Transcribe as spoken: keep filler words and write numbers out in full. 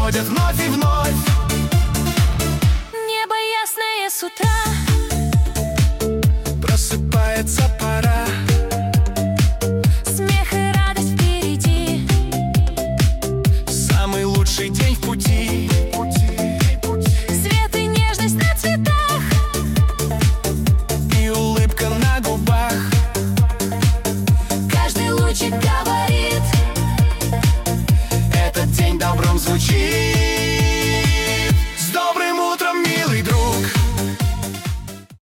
приходят вновь и вновь. Небо ясное с утра, просыпается пора. Смех и радость впереди, самый лучший день в пути. Свет и нежность на цветах, и улыбка на губах. каждый лучик